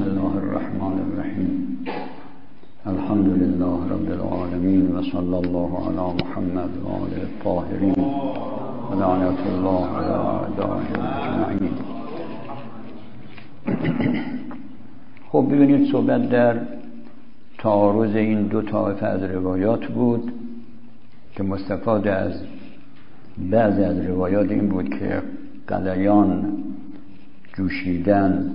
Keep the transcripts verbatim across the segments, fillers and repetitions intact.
الله الرحمن الرحیم. الحمد لله رب العالمین و صلی الله علی محمد و آله الطاهرین و لعنت الله علی اعدائهم اجمعین. خب ببینید، صحبت در تعارض این دو طایفه از روایات بود که مستفاد از بعضی از روایات این بود که غلیان، جوشیدن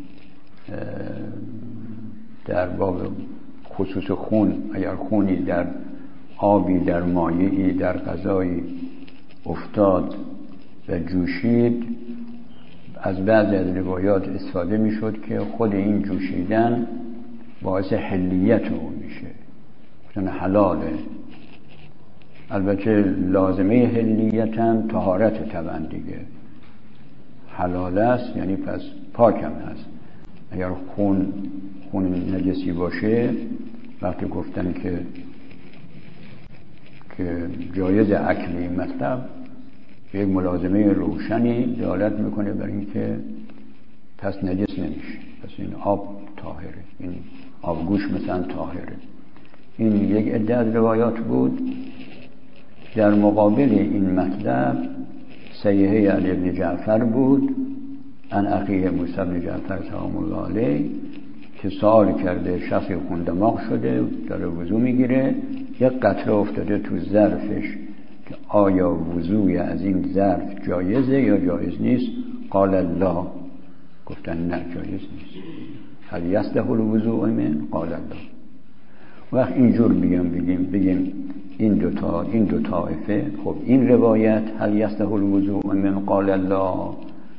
در باب خصوص خون، اگر خونی در آبی، در مایعی، در غذایی افتاد و جوشید، از بعضی از روایات استفاده می شد که خود این جوشیدن باعث حلیت اون میشه، مثلا حلاله. البته لازمه حلیت هم طهارت طبعا دیگه، حلال است یعنی پس پاکم هست. اگر خون خون نجسی باشه، وقتی گفتن که که جایز اکلی مطلب یک ملازمه روشنی دلالت میکنه بر این که پس نجس نمیشه، پس این آب طاهره، این آبگوش مثلا طاهره. این یک عده از روایات بود. در مقابل این مطلب صحیحه علی بن جعفر بود، عن اخیه موسی بن جعفر سلام الله علیه، که سوال کرده، شخصی خون دماغ شده داره وضو میگیره، یک قطره افتاده تو ظرفش که آیا وضوی از این ظرف جایزه یا جایز نیست؟ قال الله، گفتن نه جایز نیست. هل یصلح الوضوء من؟ قال الله. وقت اینجور بگیم بگیم بگیم این دو تا این دو طایفه، خب این روایت هل یصلح الوضوء من قال الله،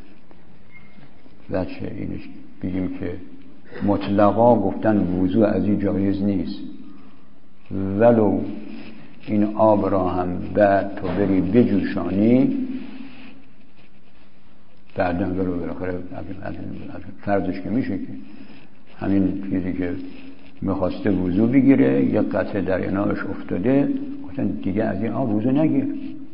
بچه اینش بگیم که مطلقا گفتن وضو از این جایز نیست، ولو این آب را هم بعد تو بری بجوشانی، بعدا ولو بالاخره فرضش که میشه که همین چیزی که میخواسته وضو بگیره یک قطره در اناش افتاده، گفتن دیگه از این آب وضو نگیر.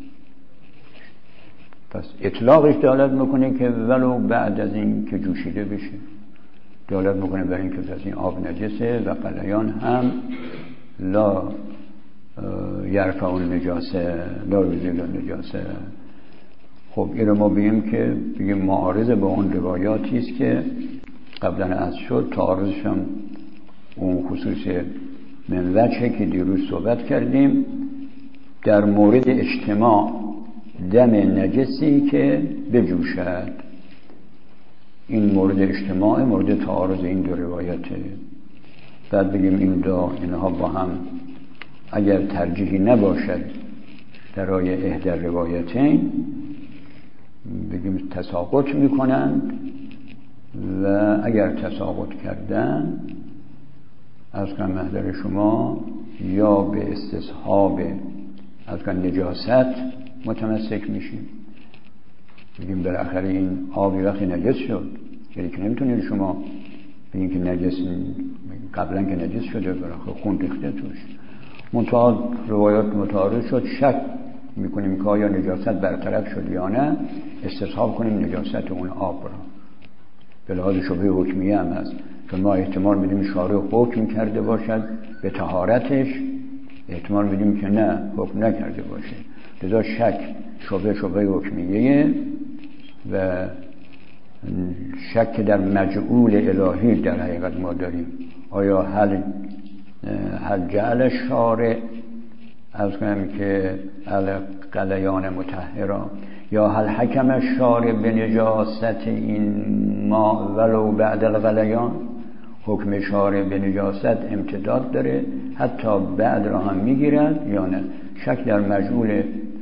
پس اطلاقش دلالت میکنه که ولو بعد از این که جوشیده بشه، دلالت میکنه بر این که از این آب نجسه. و غلیان هم لا یرفع النجاسه لا یزیل النجاسه. خب این رو ما بگیم که بگیم معارض با اون روایاتی است که قبلا از شد، تعارضش هم اون خصوص من وجهه که دیروز صحبت کردیم در مورد اجتماع دم نجسی که بجوشد. این مورد اجتماع، مورد تعارض این دو روایته. بعد بگیم این دو اینها با هم اگر ترجیحی نباشد در رای احدی روایتین، بگیم تساقط میکنند، و اگر تساقط کردن از کن محضر شما یا به استصحاب از کن نجاست متمسک میشیم. بگیم بالاخره این آبی وقتی نجس شد، یعنی که نمیتونید شما بگیم که نجس، قبلا که نجس شده بالاخره خون ریخته توش. منتها روایات متعارض شد، شک میکنیم که آیا نجاست برطرف شد یا نه، استصحاب کنیم نجاست اون آب را. به لحاظ شبهه حکمیه هم هست، چون ما احتمال میدیم شارع حکم کرده باشد به طهارتش، احتمال میدیم که نه حکم نکرده باشه. لذا شک شبهه شبهه حکمیه و شک در مجعول الهی در حقیقت ما داریم. آیا هل هل جعل شارع از کنم که غلیان مطهرا، یا هل حکم شارع به نجاست این ما ولو بعد الغلیان. حکم شارع به نجاست امتداد داره، حتی بعد را هم میگیرد یا نه. شک در مجعول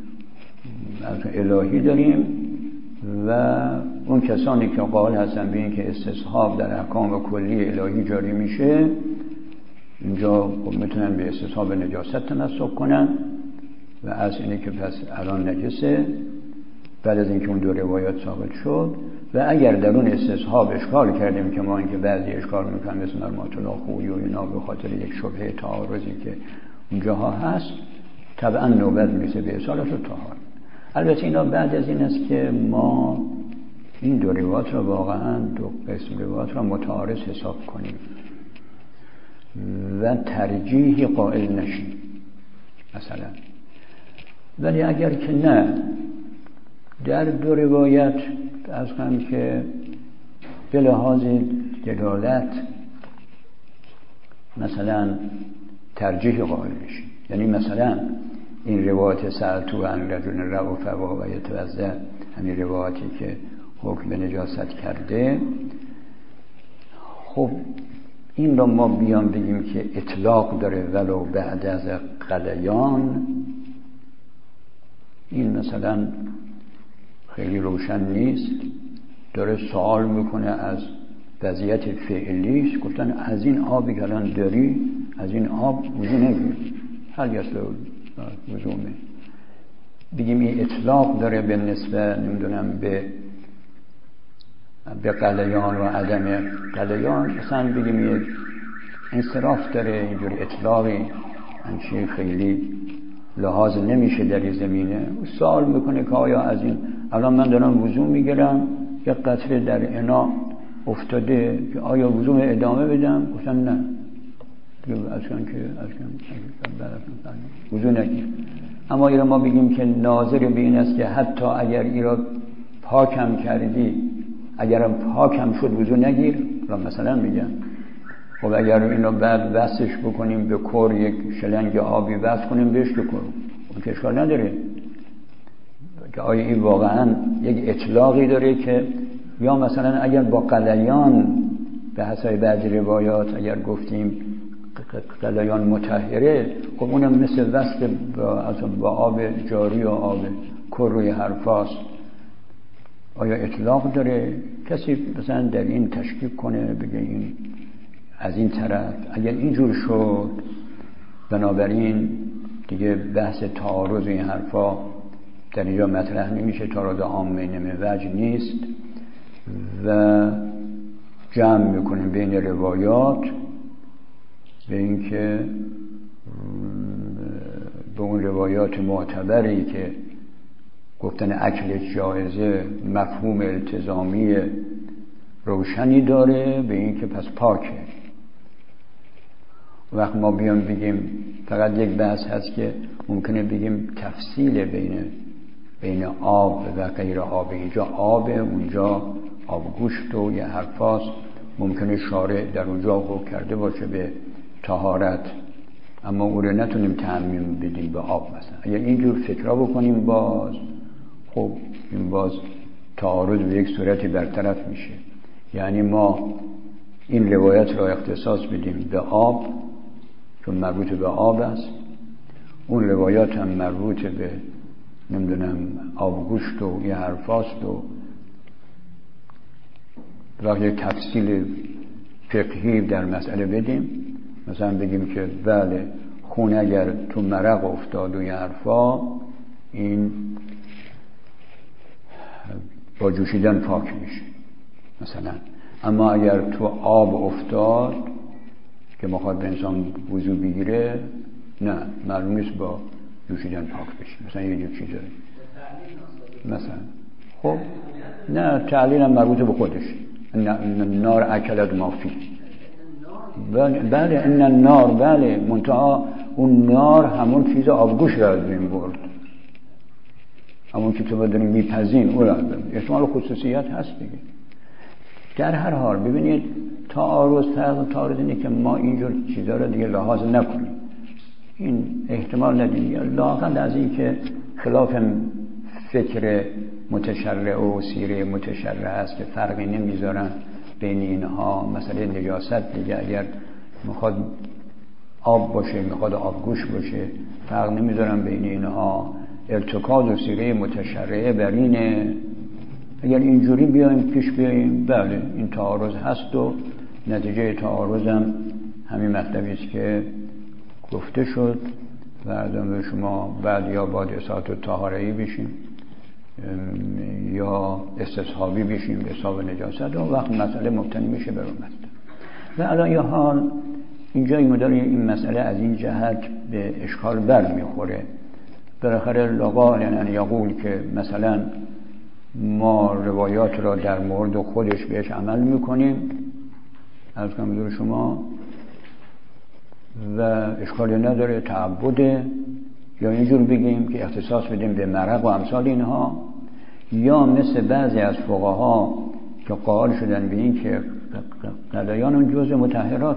الهی داریم. و اون کسانی که قائل هستن به این که استصحاب در احکام کلی الهی جاری میشه، اینجا میتونن به استصحاب نجاست تمسک کنن و از اینه که پس الان نجسه بعد از اینکه اون دو روایات ثابت شد. و اگر در اون استصحاب اشکال کردیم که ما اینکه بعضی اشکال میکنن مثل مرمات الله خوی و اینا به خاطر یک شبهه تعارضی که اونجاها هست، طبعا نوبت میرسه به اصالت و طهارت. البته اینا بعد از این است که ما این دو روایات را واقعا دو قسم روایات را متعارض حساب کنیم و ترجیحی قائل نشیم مثلا. ولی اگر که نه، در دو روایت از هم که به لحاظ دلالت مثلا ترجیح قائل بشیم، یعنی مثلا این روایت سألتو عن رجل رؤوف و یتوضأ، همین روایتی که حکم به نجاست کرده، خب این رو ما بیان بگیم که اطلاق داره ولو بعد از غلیان، این مثلا خیلی روشن نیست. داره سوال میکنه از وضعیت فعلیش، گفتن از این آبی که الان داری، از این آب وضو نگیر، هل یسل وضومه. بگیم این اطلاق داره به نسبت نمیدونم به به غلیان و عدم غلیان، مثلا بگیم یک انصراف داره، اینجوری اطلاقی همچین خیلی لحاظ نمیشه در این زمینه. سوال میکنه که آیا از این الان من دارم وضو میگیرم، یک قطره در انا افتاده که آیا وضو ادامه بدم؟ گفتن نه، از کن که از کن وضو نگیر. اما این ما بگیم که ناظر به این است که حتی اگر این را پاکم کردی، اگرم پاکم شد وضو نگیر. مثلا میگم خب اگر این را بعد وصلش بکنیم به کور، یک شلنگ آبی وصل کنیم بهش که کور، اون که اشکال نداره. که آیا این واقعا یک اطلاقی داره که یا مثلا اگر با غلیان به حسب بعضی روایات اگر گفتیم غلیان مطهره، خب اونم مثل وصل با, با آب جاری و آب کور روی حرفاست. آیا اطلاق داره؟ کسی مثلا در این تشکیک کنه بگه این از این طرف اگر اینجور شد، بنابراین دیگه بحث تعارض این حرفا در اینجا مطرح نمیشه، تعارض عامه نمیوجه نیست و جمع میکنیم بین روایات به اینکه به اون روایات معتبری که گفتن اکل جایزه مفهوم التزامی روشنی داره، به این که پس پاکه. وقت ما بیان بگیم فقط یک بحث هست که ممکنه بگیم تفصیل بین بین آب و غیر آب، اینجا آب اونجا آب گوشت و یه حرفاست، ممکنه شارع در اونجا حکم کرده باشه به طهارت، اما اون رو نتونیم تعمیم بدیم به آب. مثلا اگر اینجور فکرها بکنیم باز خب این باز تعارض به یک صورتی برطرف میشه. یعنی ما این روایت را اختصاص بدیم به آب چون مربوط به آب است، اون روایات هم مربوط به نمیدونم آبگوشت و یه حرفاست و وقتی تفصیل فقهی در مسئله بدیم، مثلا بگیم که بله خون اگر تو مرق افتاد و یه حرفا این با جوشیدن پاک میشه مثلا، اما اگر تو آب افتاد که مخاطب به انسان وضو بگیره نه معلوم نیست با جوشیدن پاک بشه، مثلا یه جور چیزه مثلا. خب نه تعلیل هم مربوط به خودش، نار اکلت مافی، بله این نار، بله منتها اون نار همون چیز آبگوش را از بین برد، همون که تو بدونی میپزین اون را احتمال خصوصیت هست دیگه. در هر حال ببینید تعارض تعارض اینه که ما اینجور چیزا رو دیگه لحاظ نکنیم، این احتمال ندیم، یا لااقل از این که خلاف فکر متشرع و سیره متشرع است که فرقی نمیذارن بین اینها. مسئله نجاست دیگه اگر میخواد آب باشه میخواد آبگوش باشه فرق نمیذارن بین اینها. ارتکاز و سیره متشرعه بر اینه، اگر اینجوری بیایم پیش بیاییم بله این تعارض هست و نتیجه تعارض هم همین مطلبی است که گفته شد و ارزم به شما بعد یا باید اصالت و طهاره‌ای بشیم یا استصحابی بشیم به حساب نجاست و وقت مسئله مبتنی میشه بر اون مسئله. و الان یه حال اینجا این مدار این مسئله از این جهت به اشکال بر میخوره. بالاخره لغا یعنی یقول که مثلا ما روایات را در مورد خودش بهش عمل میکنیم از کمزور شما و اشکالی نداره تعبده، یا اینجور بگیم که اختصاص بدیم به مرق و امثال اینها، یا مثل بعضی از فقها که قائل شدن به این که قلیان اون جزء مطهرات،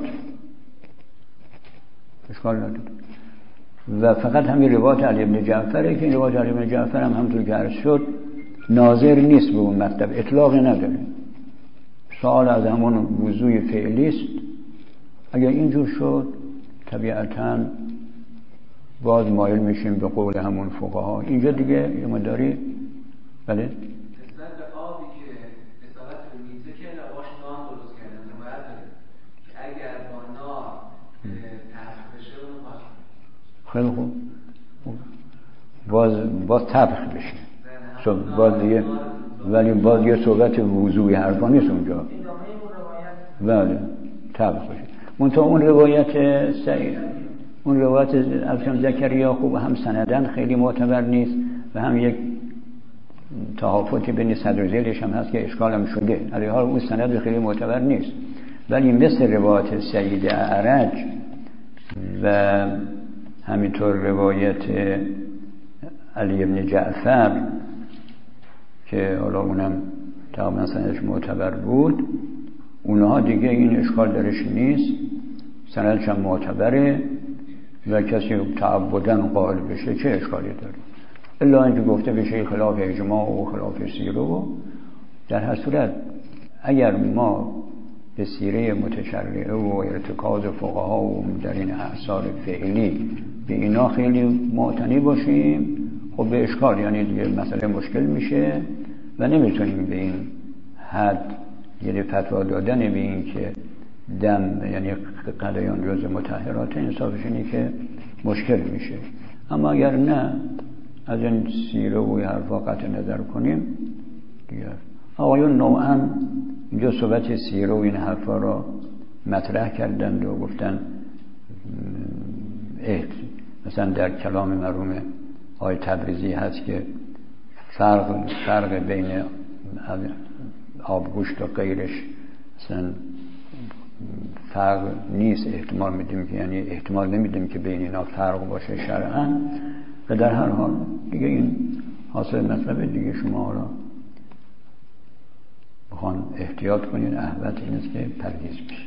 اشکال نداره. و فقط همین روایت علی بن جعفره که این روایت علی بن جعفر هم همونطور که عرض شد ناظر نیست به اون مطلب، اطلاقی نداره، سوال از همون وضوء فعلی است. اگر اینجور شد طبیعتاً باز مایل میشیم به قول همون فقها. اینجا دیگه یه مداری بله نسبت به آبی که نسبت به میزه که باش نان درست کردن باید بده که اگر با نار تحت بشه اونو باشه. خیلی خوب، باز باز طبخ بشه صبح باز دیگه، ولی باز یه صحبت وضوعی حرفا نیست اونجا. بله طبخ بشه. منتها اون روایت سعید، اون روایت از زکریا خوب هم سندن خیلی معتبر نیست و هم یک تحافظی بین صدر و ذیلش هم هست که اشکال هم شده، علی حال اون سند خیلی معتبر نیست. ولی مثل روایت سید اعرج و همینطور روایت علی بن جعفر که حالا اونم تقریبا سندش معتبر بود، اونها دیگه این اشکال درش نیست، سندش هم معتبره و کسی تعبداً قائل بشه چه اشکالی داره، الا اینکه گفته بشه خلاف اجماع و خلاف سیره. و در هر صورت اگر ما به سیره متشرعه و ارتکاز فقها و در این احصار فعلی به اینا خیلی معتنی باشیم، خب به اشکال، یعنی دیگه مسئله مشکل میشه و نمیتونیم به این حد یعنی فتوا دادن به این که دم یعنی قلیان جزء مطهرات، انصافش اینه که مشکل میشه. اما اگر نه از این سیره و حرفا قطع نظر کنیم دیگه. آقایون نوعا اینجا صحبت سیره و این حرفا را مطرح کردند و گفتن احت مثلا در کلام مرحوم آقای تبریزی هست که فرق فرق بین آبگوشت و غیرش مثلا فرق نیست، احتمال میدیم که یعنی احتمال نمیدیم که بین اینا فرق باشه شرعاً. و در هر حال دیگه این حاصل مطلب دیگه شما را بخوان احتیاط کنین، احوط این است که پرهیز بشه.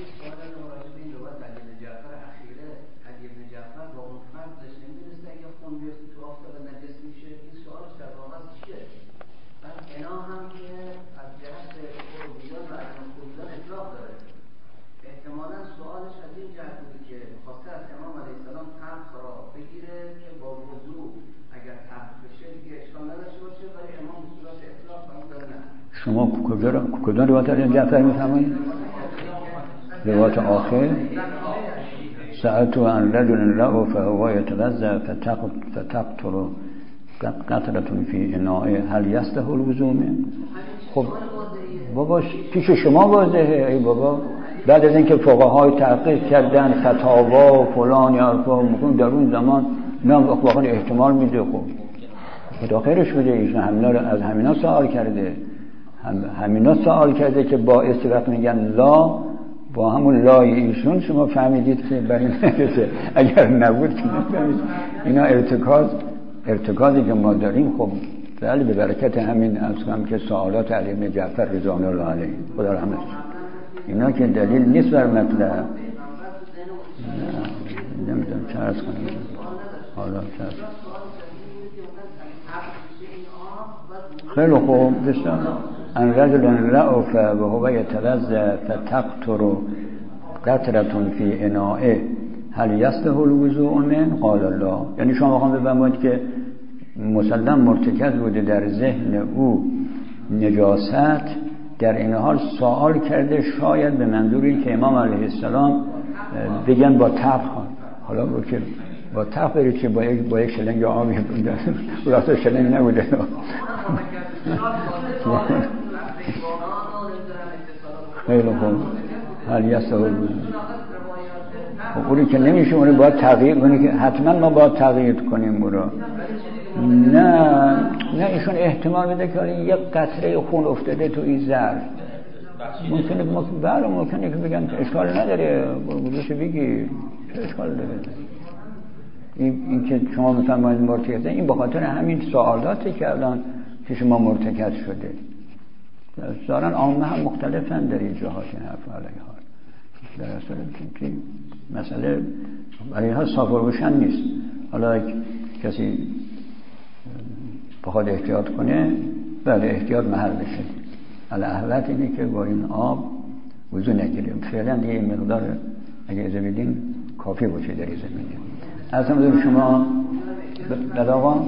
شما کجا را کجا روایت علی جعفر میفهمید؟ روایت آخر سألت عن رجل رأى فهو يتوضأ فتقطر قطرة في إناء هل يصلح الوضوء منه؟ خب بابا پیش شما واضحه ای بابا. بعد از اینکه فقهای تحقیق کردن فتاوا و فلان حرفا میگن در اون زمان نه واقعا احتمال میده. خب خدا خیرش بده، ایشون همینا رو از همینا سوال کرده، هم همینا سوال کرده که با استفاده میگن لا، با همون لای ایشون شما فهمیدید که برای نکشه، اگر نبود که نفهمید. اینا ارتکاز ارتکازی که ما داریم خب بله به برکت همین اصلا که سوالات علی بن جعفر رضوان الله علیه خدا رحمتش، اینا که دلیل نیست بر مطلب. نمیدونم چه عرض کنم حالا چه عرض خیلی خوب. بسیار ان رجل رأف و هو یتوضأ فتقطر قطرة فی اناء هل یصلح الوضوء منه؟ قال الله. یعنی شما میخوام بفرمایید که مسلم مرتکز بوده در ذهن او نجاست، در این حال سوال کرده شاید به منظوری که امام علیه السلام بگن با تب خوان. حالا رو که با تب برید که با یک با یک شلنگ آبی بوده، راست شلنگ نبوده. خیلی خوب. هل یصلح الوضوء؟ اونی که نمیشه اونی باید تغییر کنی که حتما ما باید تغییر کنیم. برو نه نه ایشون احتمال میده که یک قطره خون افتاده تو این ظرف، ممکنه بله ممکنه که بگن اشکال نداره گذاشته بگی اشکال داره. این, این که شما میفرمایید مرتکز، این به خاطر همین سوالاتی که الان که شما مرتکز شده ظاهرا عامه هم مختلفن در این جهات این حرف علیه حال در اصل که مسئله برای ها صاف و روشن نیست. حالا کسی بخواد احتیاط کنه بله احتیاط محل بشه، الاحوط اینه که با این آب وضو نگیریم فعلا دیگه این مقدار اگه اجازه بدین کافی باشه در این زمینه. از همون شما بله آقا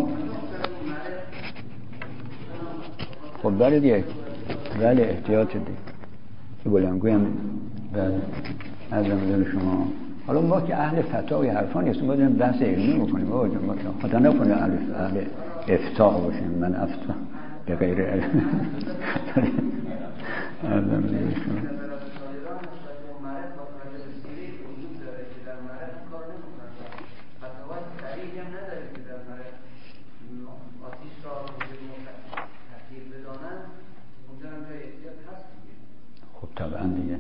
خب بله دیگه بله احتیاط دیگه بلنگویم بله از همون شما. حالا ما که اهل فتاوی حرفا نیستیم باید بحث علمی بکنیم خدا نکنه اهل اهل افتاء باشیم. من افتاء به غیر علم از همون شما طبعا دیگه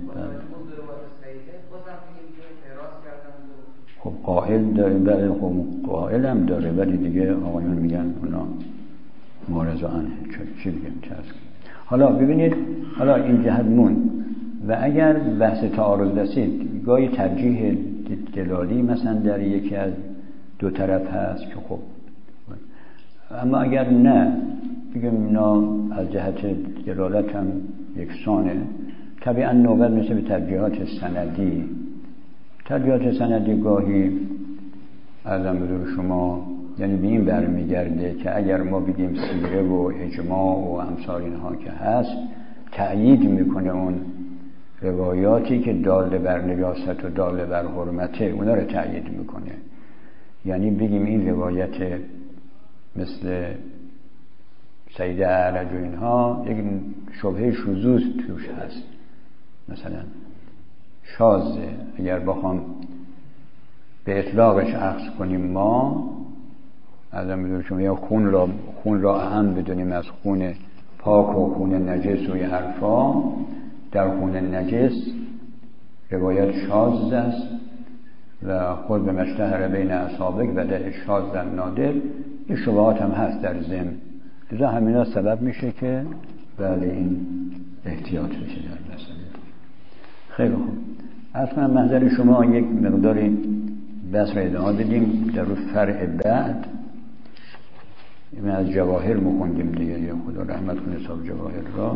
خب قائل داره بله خب قائل هم داره ولی دیگه آقایون میگن اونا مورز عنه چی بگم چه هست. حالا ببینید حالا این جهت مون و اگر بحث تعارض رسید گاهی ترجیح دلالی مثلا در یکی از دو طرف هست که خب اما اگر نه بگم اینا از جهت دلالت هم یکسانه طبعا نوبت میشه به ترجیحات سندی. ترجیحات سندی گاهی ارزم بزرگ شما یعنی به این برمیگرده که اگر ما بگیم سیره و اجماع و امثال اینها که هست تأیید میکنه اون روایاتی که دال بر نجاست و دال بر حرمته اونا رو تأیید میکنه. یعنی بگیم این روایت مثل سیده اعرج و اینها یک شبهه شذوذ توش هست مثلا شاذه اگر بخوام به اطلاقش اخذ کنیم ما ازم میدونم شما یا خون را خون را اهم بدونیم از خون پاک و خون نجس و یه حرفا در خون نجس روایت شاذ است و خود به مشتهر بین اصحابک و در شاذ در نادر این شبهات هم هست در ضمن لذا همینا سبب میشه که بله این احتیاط بشه در مسئله. خیلی خوب اصلا محضر شما یک مقداری بحث را ادامه بدیم در رو فرع بعد این از جواهر مخوندیم دیگه یا خدا رحمت کنه صاحب جواهر را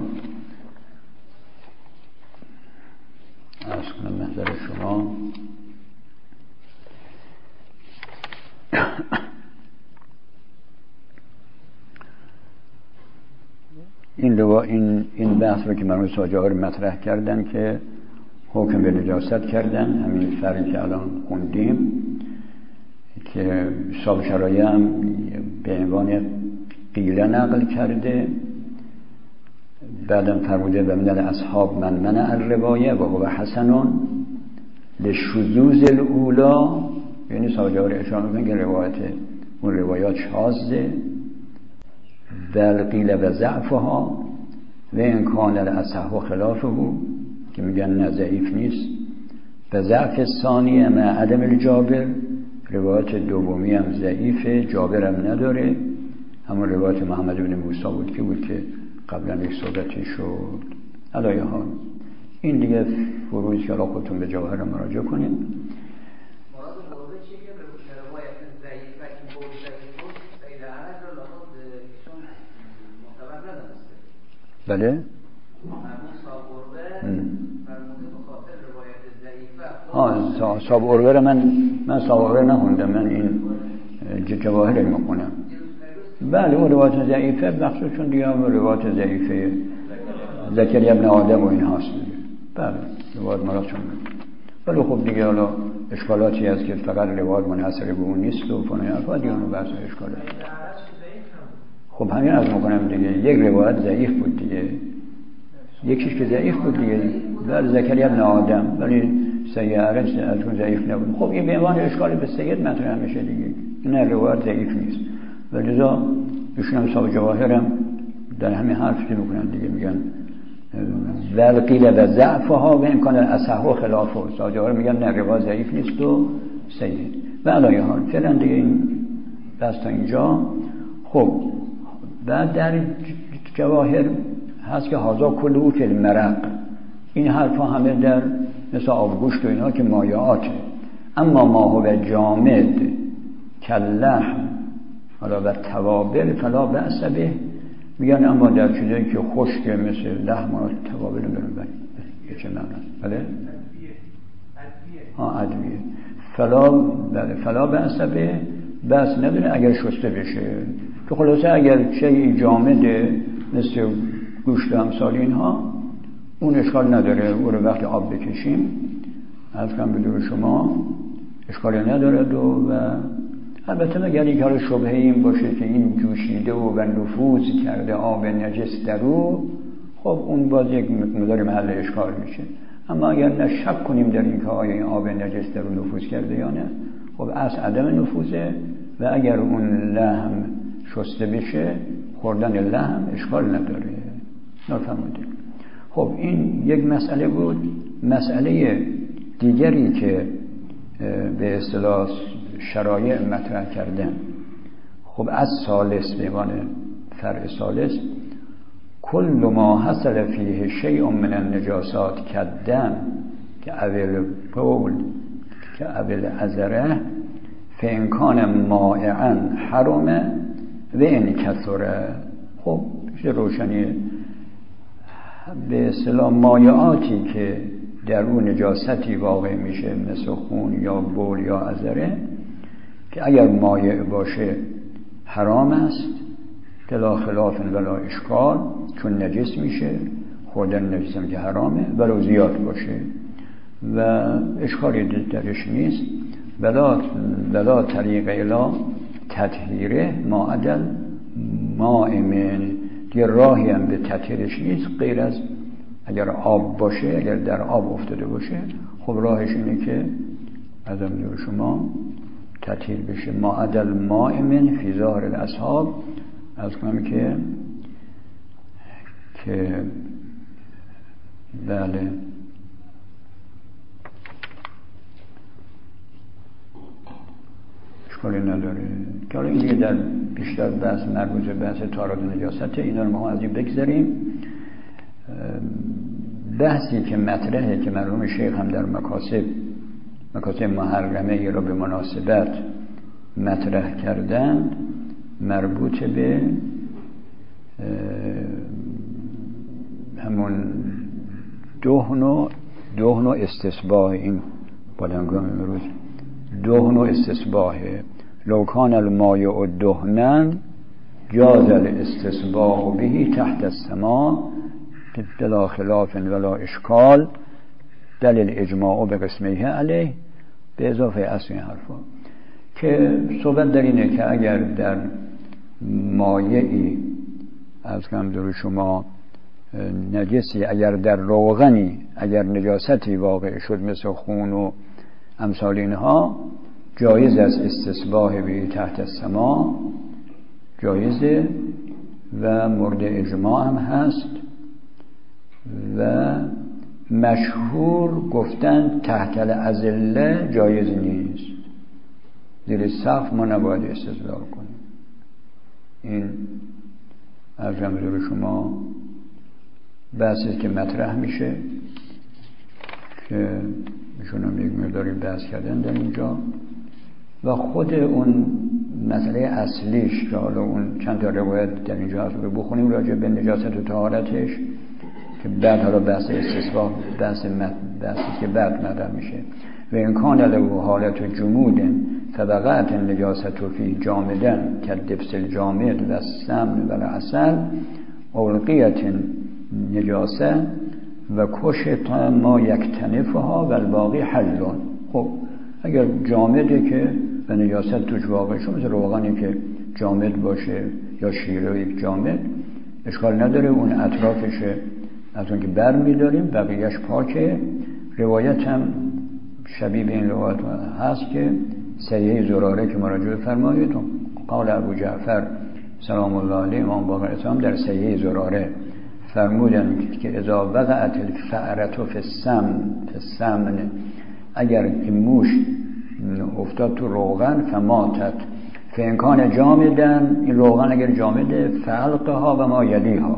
اصلا محضر شما این لوا این این بحث رو که مرحوم صاحب جواهر مطرح کردن که حکم به نجاست کردن همین فرقی که الان خوندیم که صاحب شرایع هم به عنوان قیله نقل کرده بعدم فرموده و من اصحاب من منع الروایه و هو حسن لشذوذ الاولا یعنی صاحب جواهر اشاره میکنه که روایت اون روایات شاذه بل قیل و ضعفها و این کان الاصح و خلافه که میگن نه ضعیف نیست و ضعف ثانیه مع عدم الجابر روایت دومی هم ضعیفه جابر هم نداره همون روایت محمد بن موسی بود که بود که قبلا یک صحبتی شد. علایه حال این دیگه فروض که را خودتون به جواهر مراجعه کنیم. بله ها صاحب عروه من من صاحب عروه نخوندم من این جواهر میخونم. بله اون روایت ضعیفه بخصوص چون دیگه هم روایت ضعیفه زکریا ابن آدم و این هاست دیگه. بله روایت مراد چون ولی خب دیگه حالا اشکالاتی هست که فقط روایت منحصر به اون نیست و فنای الفا دیگه اون بحث اشکاله. خب همین از میکنم دیگه یک روایت ضعیف بود دیگه یکیش که ضعیف بود دیگه در زکریا ابن آدم ولی سید عرج ازون ضعیف نبود. خب این به عنوان اشکال به سید مطرح میشه دیگه نه روایت ضعیف نیست و لذا ایشون هم صاحب جواهرم در همین حرفی میکنن دیگه، میگن ولقیل و ضعفها و امکان اصح و خلافه. صاحب جواهر میگن نه روایت ضعیف نیست و صحیح. و علی حال فعلا دیگه این بس تا اینجا. خب بعد در جواهر هست که هازا کلو فی المرق، این حرفا همه در مثل آبگوشت و اینا که مایعاته. اما ما هو جامد کاللحم حالا و توابل فلا بأس به، میگن اما در چیزایی که خشک مثل لحم و توابل نمیبرن. یه چه معنی؟ بله؟ ادویه ها ادویه فلا بله فلا بأس به، بس نداره اگر شسته بشه. تو خلاصه اگر شیء جامده مثل گوشت و امثال اینها اون اشکال نداره، او رو وقتی آب بکشیم از کم بدور شما اشکالی نداره. دو و البته مگر یک حال شبهه این باشه که این جوشیده و, و نفوذ کرده آب نجس در او، خب اون باز یک مقدار محل اشکال میشه. اما اگر نشک کنیم در این که آیا این آب نجس در او نفوذ کرده یا نه، خب از عدم نفوذه. و اگر اون لحم شسته بشه خوردن لحم اشکال نداره. نفهمیدید؟ خب این یک مسئله بود. مسئله دیگری که به اصطلاح شرایع مطرح کردن، خب از ثالث به عنوان فرع ثالث، کل ما حصل فیه شیء من النجاسات کدم که اول بول که اول عذره فان کان مائعا حرمه و این کثره. خب روشنی به اصطلاح مایعاتی که در اون نجاستی واقع میشه مثل خون یا بول یا عذره که اگر مایع باشه حرام است بلا خلاف ولا اشکال، چون نجس میشه، خوردن نجس هم که حرامه ولو زیاد باشه و اشکالی درش نیست. بلا بلا طریق الا تطهیره ما عدل مائمن، یه راهی هم به تطهیرش نیست غیر از اگر آب باشه، اگر در آب افتاده باشه خب راهش اینه که از امور شما تطهیر بشه. ما عدل مائمن فی ظاهر الاصحاب، از کنم که که بله اشکالی نداره که حالا این دیگه در بیشتر بحث مربوط به بحث طهارت و نجاسته، اینا رو ما از این بگذاریم. بحثی که مطرحه که مرحوم شیخ هم در مکاسب مکاسب محرمه ای را به مناسبت مطرح کردن مربوط به همون دهن و دهن و استصباح. این بادنگام امروز دهن و استصباح لو کان الماء و دهنن جاز الاستصباح به تحت السماء بلا خلاف ولا اشکال دلیل اجماع به قسمه علیه، به اضافه اصل این حرفا که صحبت در اینه که اگر در مایعی از کم در شما نجسی، اگر در روغنی اگر نجاستی واقع شد مثل خون و امثال اینها، جایز است استصباح به تحت السماء، جایزه و مورد اجماع هم هست. و مشهور گفتن تحت الازله جایز نیست، زیر سقف ما نباید استدلال کنیم. این از جمله شما بحثی که مطرح میشه که میشون هم یک مقداری بحث کردن در اینجا و خود اون مسئله اصلیش که حالا اون چند تا روایت در اینجا هست رو بخونیم راجع به نجاست و طهارتش که بعد حالا بحث استصباح بحث بحثی که بعد مطرح میشه. و این کان له حالت جمود فبقعت النجاست فی جامدن کالدبس الجامد و السمن و العسل اولقیت نجاسه و کشت ما یکتنفها و الباقی حلون. خب اگر جامده که به نجاست توش واقع شد، مثل روغنی که جامد باشه یا شیره یک جامد، اشکال نداره، اون اطرافش از اون که بر میداریم بقیهش پاکه. روایت هم شبیه به این روایت هست که سیحه زراره که مراجعه فرمایید قال ابو جعفر سلام الله علیه امام باقر اسلام در صحیح زراره فرمودن که اذا وقعت الفأرة فی السمن فی السمن اگر این موش افتاد تو روغن فماتت فانکان جامدن این روغن اگر جامده فعلقها و ما یلیها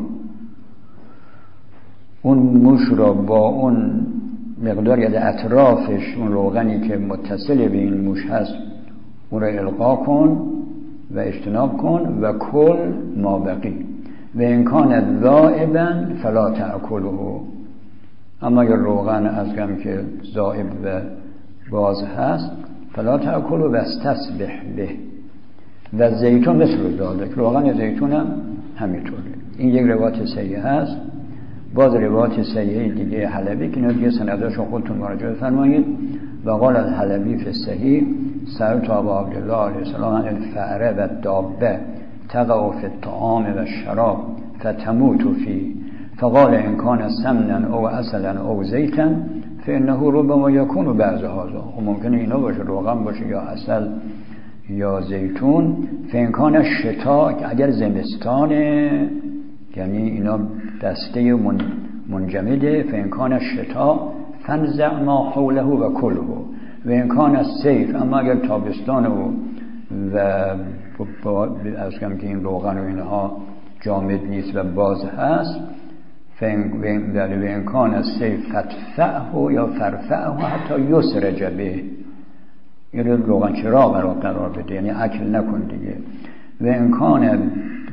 اون موش را با اون مقدار یا اطرافش اون روغنی که متصل به این موش هست اون را القا کن و اجتناب کن و کل ما بقی و امکان ذائبا فلا تأکله اما اگر روغن از کم که ذائب و باز هست فلا تأکله و استصبح به و زیتون مثل ذالک روغن زیتون هم همینطوره. این یک روایت صحیح هست. باز روایت صحیح دیگه حلبی که دیگه سنداشو خودتون مراجعه فرمایید و قال الحلبی فی الصحیح سألت ابا عبدالله علیه السلام عن الفأره و الدابه تقع فی الطعام و الشراب فتموت فيه فقال ان كان سمنا او عسلا او زيتا فانه ربما يكون بعض هذا و ممکنه اینا باشه روغن باشه یا عسل یا زیتون. فان كان شتاء اگر زمستانه یعنی اینا دسته من منجمده فان كان شتاء فانزع ما حوله و كله و ان كان الصيف اما اگر تابستان و و از کم که این روغن و اینها جامد نیست و باز هست در امکان الصیف فتفعه یا فرفعه حتی یسرج به این روغن چرا قرار قرار بده یعنی اکل نکن دیگه. و امکان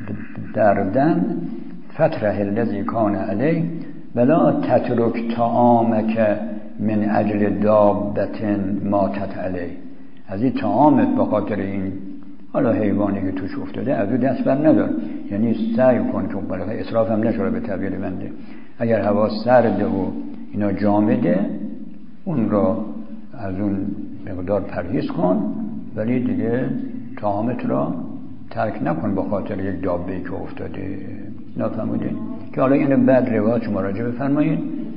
دردن فتره الذی کان علی ولا تترک طعامک من اجل دابت ماتت علی از این طعامت به خاطر این حالا حیوانی که توش افتاده از او دست بر ندار یعنی سعی کن که برای اسراف هم نشوره به تعبیر بنده اگر هوا سرده و اینا جامده اون را از اون مقدار پرهیز کن ولی دیگه طعامت را ترک نکن به خاطر یک دابه‌ای که افتاده. نفهمیدین که حالا اینو بعد روایت شما راجع بفرمایید.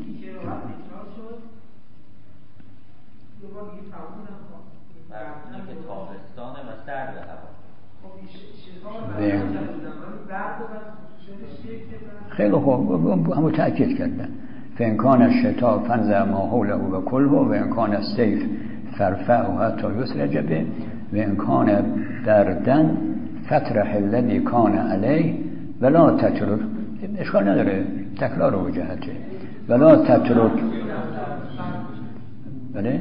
خیلی خوب همو تأکید کردن فانکان الشتاء فانزع ما حوله و کله و انکان الصیف فرفعه حتی یسرج به و انکان دردن فترح الذی کان علیه ولا تترک اشکال نداره تکرار و جهته ولا تترک بله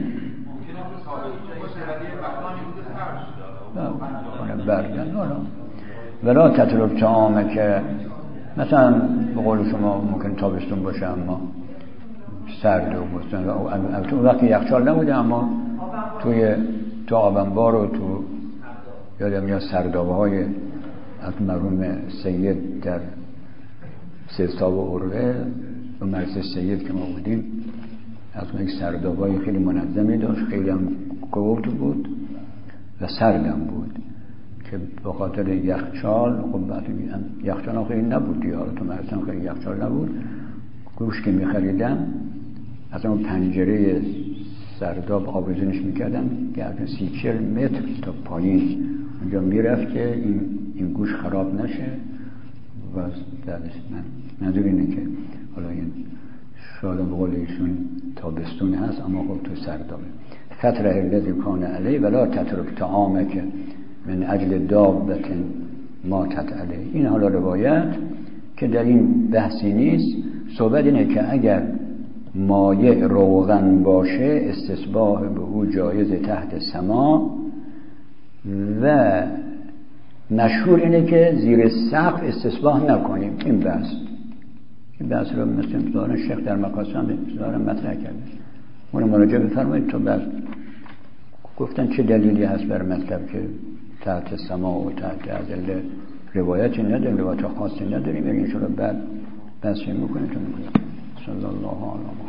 بردن حالا ولا تترک طعامه که مثلا به قول شما ممکن تابستون باشه اما سرد و بستان و تو وقتی یخچال نبوده اما توی تو آبنبار و تو یادم یا سردابه های از مرحوم سید در سیستاب و عروه و مرس سید که ما بودیم از یک سردابه های خیلی منظمی داشت خیلی هم گود بود و سردم بود که به خاطر یخچال خب وقتی میگن یخچال هم خیلی نبود دیار تو مرسم خیلی یخچال نبود گوش که میخریدم از اون پنجره سرداب آویزونش میکردم گردن سی چل متر تا پایین اونجا میرفت که این, این گوش خراب نشه و درست من منظور اینه که حالا این شاید به قول ایشون تابستون هست اما خب تو سردابه فتره الذی کان علیه ولا تترک طعامک من اجل دابت ماتت علیه. این حالا روایت که در این بحثی نیست صحبت اینه که اگر مایع روغن باشه استصباح به او جایز تحت سما و مشهور اینه که زیر سقف استصباح نکنیم. این بحث این بحث رو مثل دارن شیخ در مقاصد دارن مطرح کرده اون مراجعه بفرمایید تو بحث گفتن چه دلیلی هست بر مطلب که تحت سما و تحت ادله روایتی نداریم روایت خاصی نداریم این شروع بعد بحثی میکنیم تو میکنیم صلی الله علیه